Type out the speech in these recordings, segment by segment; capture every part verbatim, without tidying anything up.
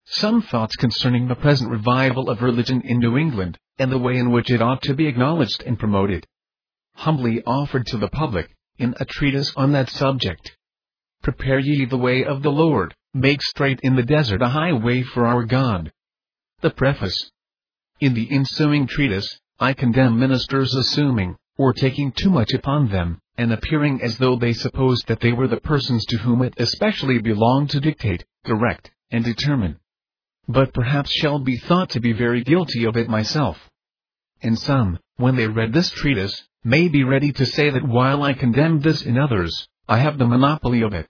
some thoughts concerning the present revival of religion in New England, and the way in which it ought to be acknowledged and promoted. Humbly offered to the public, in a treatise on that subject. Prepare ye the way of the Lord, make straight in the desert a highway for our God. The Preface. In the ensuing treatise, I condemn ministers assuming, or taking too much upon them, and appearing as though they supposed that they were the persons to whom it especially belonged to dictate, direct, and determine. But perhaps shall be thought to be very guilty of it myself. And some, when they read this treatise, may be ready to say that while I condemn this in others, I have the monopoly of it.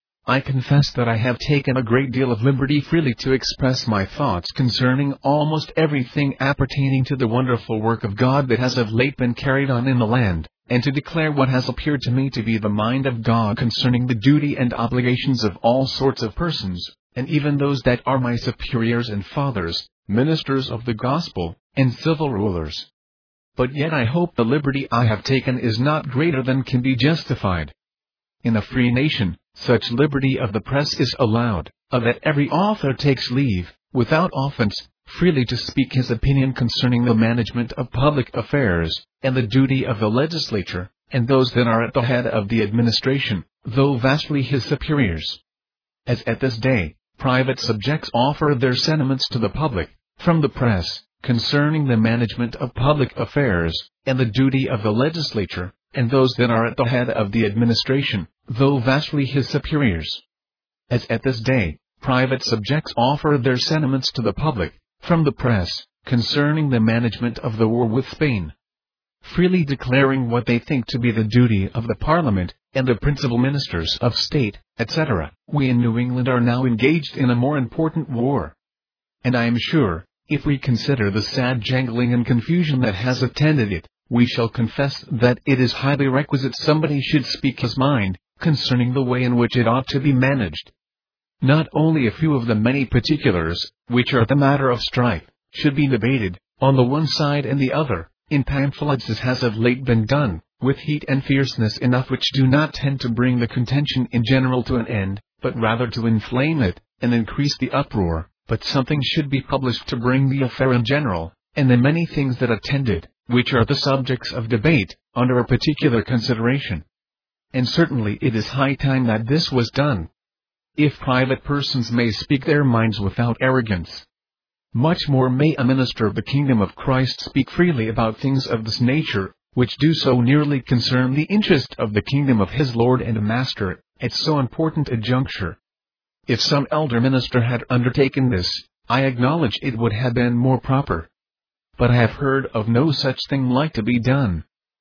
I confess that I have taken a great deal of liberty freely to express my thoughts concerning almost everything appertaining to the wonderful work of God that has of late been carried on in the land, and to declare what has appeared to me to be the mind of God concerning the duty and obligations of all sorts of persons, and even those that are my superiors and fathers, ministers of the gospel, and civil rulers. But yet I hope the liberty I have taken is not greater than can be justified. In a free nation, such liberty of the press is allowed, of that every author takes leave, without offense, freely to speak his opinion concerning the management of public affairs, and the duty of the legislature, and those that are at the head of the administration, though vastly his superiors. As at this day, private subjects offer their sentiments to the public, from the press, concerning the management of public affairs, and the duty of the legislature, and those that are at the head of the administration, though vastly his superiors. As at this day, private subjects offer their sentiments to the public, from the press, concerning the management of the war with Spain. Freely declaring what they think to be the duty of the Parliament, and the principal ministers of state, et cetera, we in New England are now engaged in a more important war. And I am sure, if we consider the sad jangling and confusion that has attended it, we shall confess that it is highly requisite somebody should speak his mind, concerning the way in which it ought to be managed. Not only a few of the many particulars, which are the matter of strife, should be debated, on the one side and the other, in pamphlets as has of late been done, with heat and fierceness enough which do not tend to bring the contention in general to an end, but rather to inflame it, and increase the uproar, but something should be published to bring the affair in general, and the many things that attend it, which are the subjects of debate, under a particular consideration. And certainly it is high time that this was done. If private persons may speak their minds without arrogance, much more may a minister of the kingdom of Christ speak freely about things of this nature, which do so nearly concern the interest of the kingdom of his Lord and Master, at so important a juncture. If some elder minister had undertaken this, I acknowledge it would have been more proper. But I have heard of no such thing like to be done.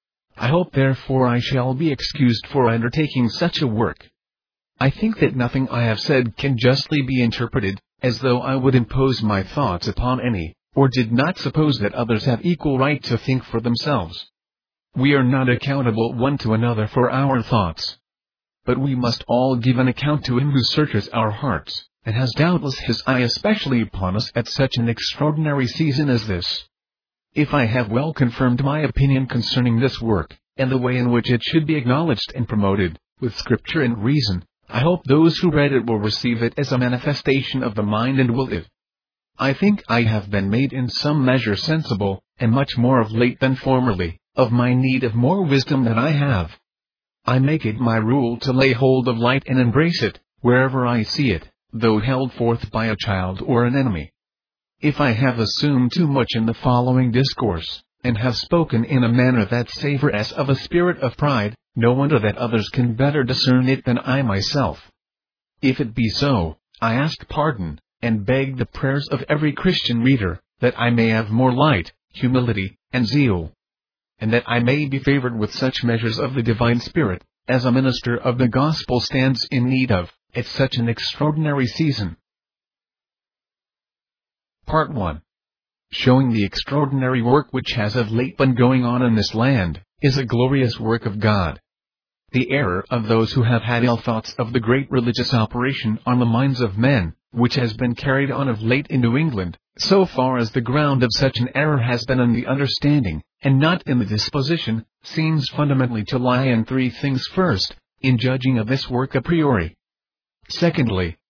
I hope therefore I shall be excused for undertaking such a work. I think that nothing I have said can justly be interpreted, as though I would impose my thoughts upon any, or did not suppose that others have equal right to think for themselves. We are not accountable one to another for our thoughts. But we must all give an account to him who searches our hearts, and has doubtless his eye especially upon us at such an extraordinary season as this. If I have well confirmed my opinion concerning this work, and the way in which it should be acknowledged and promoted, with scripture and reason, I hope those who read it will receive it as a manifestation of the mind and will it. I think I have been made in some measure sensible, and much more of late than formerly, of my need of more wisdom than I have. I make it my rule to lay hold of light and embrace it, wherever I see it, though held forth by a child or an enemy. If I have assumed too much in the following discourse, and have spoken in a manner that savor as of a spirit of pride, no wonder that others can better discern it than I myself. If it be so, I ask pardon, and beg the prayers of every Christian reader, that I may have more light, humility, and zeal, and that I may be favored with such measures of the divine Spirit, as a minister of the gospel stands in need of, at such an extraordinary season. Part one. Showing the extraordinary work which has of late been going on in this land, is a glorious work of God. The error of those who have had ill thoughts of the great religious operation on the minds of men, which has been carried on of late in New England, so far as the ground of such an error has been in the understanding, and not in the disposition, seems fundamentally to lie in three things. First, in judging of this work a priori. Secondly,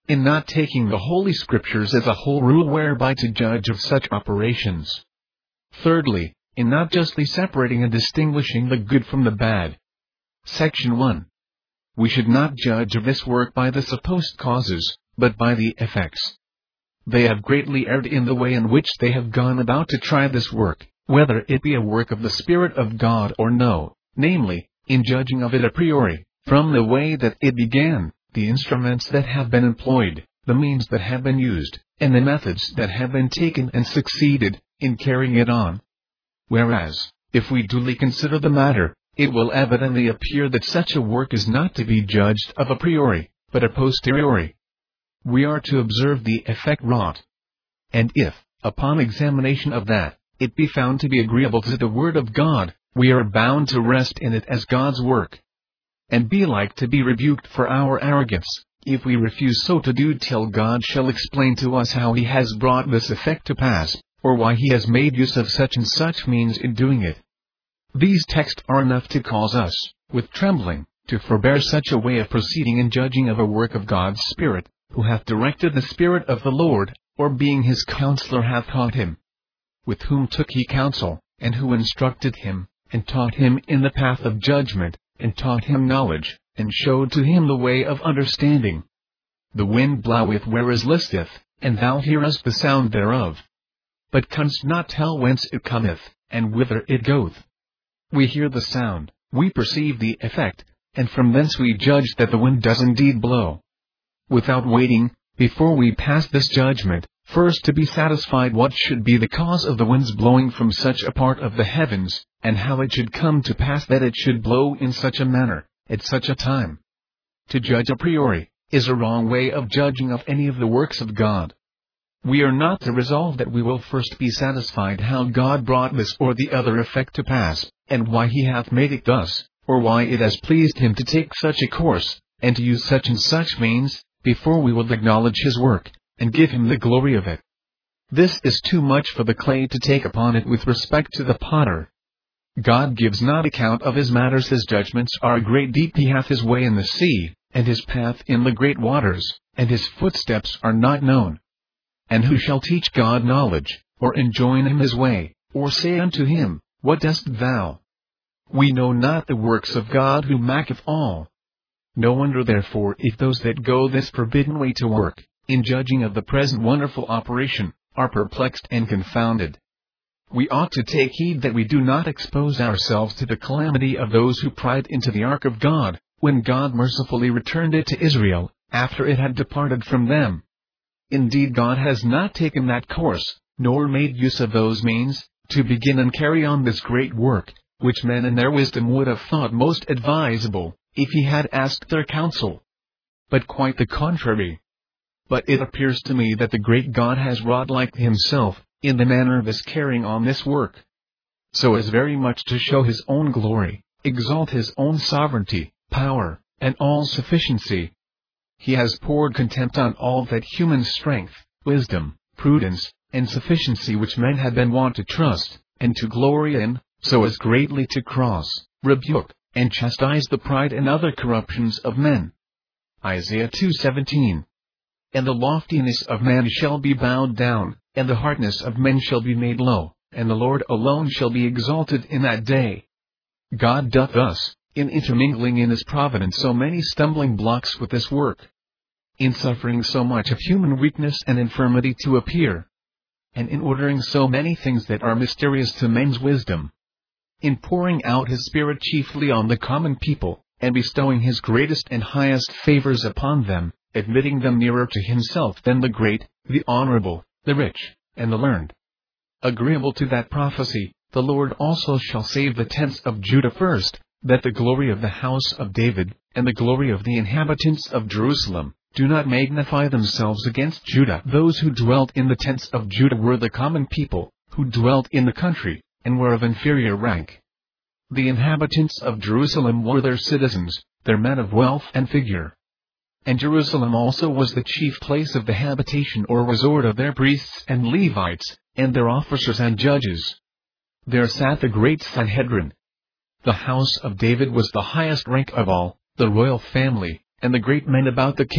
in not taking the Holy Scriptures as a whole rule whereby to judge of such operations. Thirdly, in not justly separating and distinguishing the good from the bad. Section one. We should not judge of this work by the supposed causes, but by the effects. They have greatly erred in the way in which they have gone about to try this work, whether it be a work of the Spirit of God or no, namely, in judging of it a priori, from the way that it began, the instruments that have been employed, the means that have been used, and the methods that have been taken and succeeded in carrying it on. Whereas, if we duly consider the matter, it will evidently appear that such a work is not to be judged of a priori, but a posteriori. We are to observe the effect wrought. And if, upon examination of that, it be found to be agreeable to the Word of God, we are bound to rest in it as God's work. And be like to be rebuked for our arrogance, if we refuse so to do till God shall explain to us how He has brought this effect to pass, or why He has made use of such and such means in doing it. These texts are enough to cause us, with trembling, to forbear such a way of proceeding in judging of a work of God's Spirit, who hath directed the Spirit of the Lord, or being His counselor hath taught him. With whom took he counsel, and who instructed him, and taught him in the path of judgment, and taught him knowledge, and showed to him the way of understanding. The wind bloweth where it listeth, and thou hearest the sound thereof, but canst not tell whence it cometh, and whither it goeth. We hear the sound, we perceive the effect, and from thence we judge that the wind does indeed blow. Without waiting, before we pass this judgment, first to be satisfied what should be the cause of the wind's blowing from such a part of the heavens, and how it should come to pass that it should blow in such a manner, at such a time. To judge a priori, is a wrong way of judging of any of the works of God. We are not to resolve that we will first be satisfied how God brought this or the other effect to pass, and why He hath made it thus, or why it has pleased Him to take such a course, and to use such and such means, before we will acknowledge His work, and give Him the glory of it. This is too much for the clay to take upon it with respect to the potter. God gives not account of His matters. His judgments are a great deep. He hath His way in the sea, and His path in the great waters, and His footsteps are not known. And who shall teach God knowledge, or enjoin Him His way, or say unto Him, What dost thou? We know not the works of God who maketh all. No wonder therefore if those that go this forbidden way to work, in judging of the present wonderful operation, are perplexed and confounded. We ought to take heed that we do not expose ourselves to the calamity of those who pried into the ark of God, when God mercifully returned it to Israel, after it had departed from them. Indeed, God has not taken that course, nor made use of those means, to begin and carry on this great work, which men in their wisdom would have thought most advisable, if He had asked their counsel. But quite the contrary. But it appears to me that the great God has wrought like Himself, in the manner of His carrying on this work, so as very much to show His own glory, exalt His own sovereignty, power, and all-sufficiency. He has poured contempt on all that human strength, wisdom, prudence, and sufficiency which men had been wont to trust, and to glory in, so as greatly to cross, rebuke, and chastise the pride and other corruptions of men. Isaiah two seventeen. And the loftiness of man shall be bowed down, and the hardness of men shall be made low, and the Lord alone shall be exalted in that day. God doth thus, in intermingling in His providence so many stumbling blocks with this work, in suffering so much of human weakness and infirmity to appear, and in ordering so many things that are mysterious to men's wisdom, in pouring out His Spirit chiefly on the common people, and bestowing His greatest and highest favors upon them, admitting them nearer to Himself than the great, the honorable, the rich, and the learned. Agreeable to that prophecy, the Lord also shall save the tents of Judah first, that the glory of the house of David, and the glory of the inhabitants of Jerusalem, do not magnify themselves against Judah. Those who dwelt in the tents of Judah were the common people, who dwelt in the country, and were of inferior rank. The inhabitants of Jerusalem were their citizens, their men of wealth and figure. And Jerusalem also was the chief place of the habitation or resort of their priests and Levites, and their officers and judges. There sat the great Sanhedrin. The house of David was the highest rank of all, the royal family, and the great men about the king,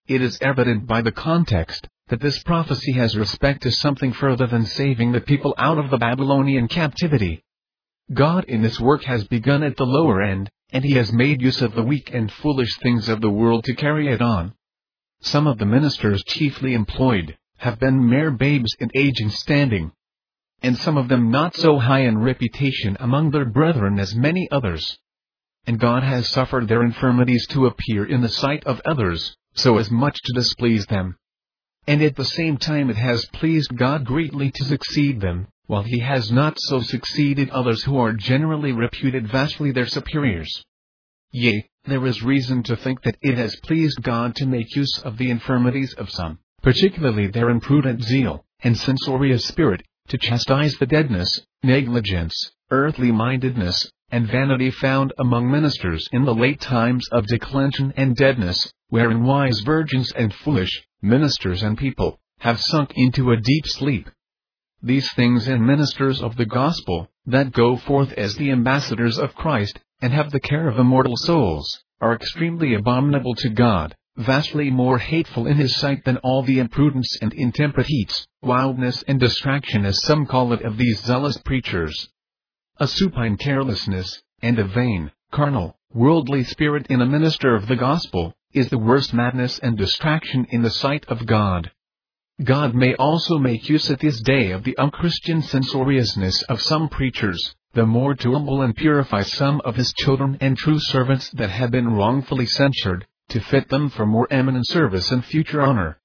it is evident by the context that this prophecy has respect to something further than saving the people out of the Babylonian captivity. God in this work has begun at the lower end, and he has made use of the weak and foolish things of the world to carry it on. Some of the ministers chiefly employed have been mere babes in age and standing, and some of them not so high in reputation among their brethren as many others. And God has suffered their infirmities to appear in the sight of others, so as much to displease them. And at the same time it has pleased God greatly to succeed them, while he has not so succeeded others who are generally reputed vastly their superiors. Yea, there is reason to think that it has pleased God to make use of the infirmities of some, particularly their imprudent zeal, and censorious spirit, to chastise the deadness, negligence, earthly mindedness, and vanity found among ministers in the late times of declension and deadness, wherein wise virgins and foolish ministers and people have sunk into a deep sleep. These things and ministers of the gospel, that go forth as the ambassadors of Christ, and have the care of immortal souls, are extremely abominable to God, vastly more hateful in his sight than all the imprudence and intemperate heats, wildness and distraction as some call it of these zealous preachers. A supine carelessness, and a vain, carnal, worldly spirit in a minister of the gospel, is the worst madness and distraction in the sight of God. God may also make use at this day of the unchristian censoriousness of some preachers, the more to humble and purify some of his children and true servants that have been wrongfully censured, to fit them for more eminent service and future honor.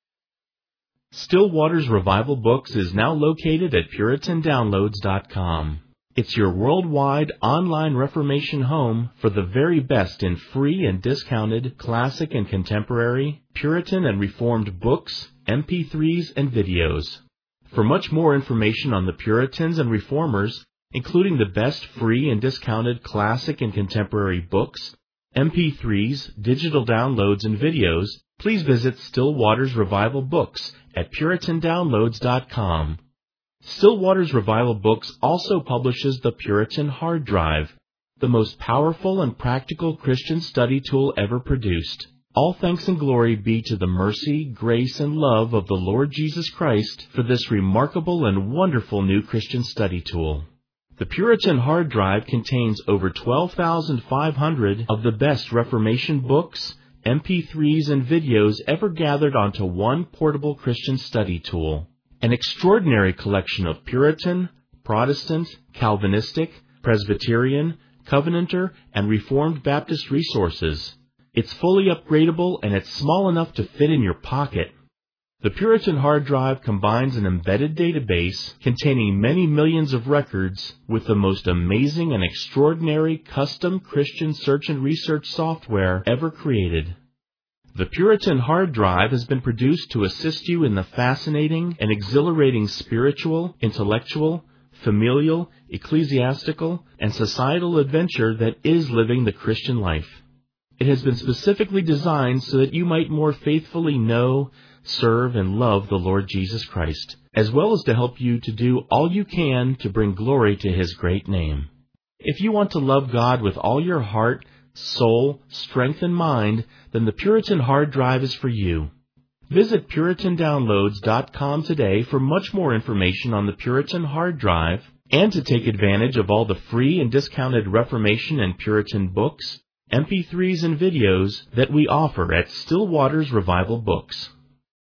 Still Waters Revival Books is now located at Puritan Downloads dot com. It's your worldwide online Reformation home for the very best in free and discounted classic and contemporary, Puritan and Reformed books, M P threes, and videos. For much more information on the Puritans and Reformers, including the best free and discounted classic and contemporary books, M P threes, digital downloads, and videos, please visit Still Waters Revival Books at Puritan Downloads dot com. Still Waters Revival Books also publishes the Puritan Hard Drive, the most powerful and practical Christian study tool ever produced. All thanks and glory be to the mercy, grace, and love of the Lord Jesus Christ for this remarkable and wonderful new Christian study tool. The Puritan Hard Drive contains over twelve thousand five hundred of the best Reformation books, M P threes, and videos ever gathered onto one portable Christian study tool. An extraordinary collection of Puritan, Protestant, Calvinistic, Presbyterian, Covenanter, and Reformed Baptist resources. It's fully upgradable and it's small enough to fit in your pocket. The Puritan Hard Drive combines an embedded database containing many millions of records with the most amazing and extraordinary custom Christian search and research software ever created. The Puritan Hard Drive has been produced to assist you in the fascinating and exhilarating spiritual, intellectual, familial, ecclesiastical, and societal adventure that is living the Christian life. It has been specifically designed so that you might more faithfully know, serve, and love the Lord Jesus Christ, as well as to help you to do all you can to bring glory to His great name. If you want to love God with all your heart, soul, strength, and mind, then the Puritan Hard Drive is for you. Visit Puritan Downloads dot com today for much more information on the Puritan Hard Drive and to take advantage of all the free and discounted Reformation and Puritan books, M P threes, and videos that we offer at Still Waters Revival Books.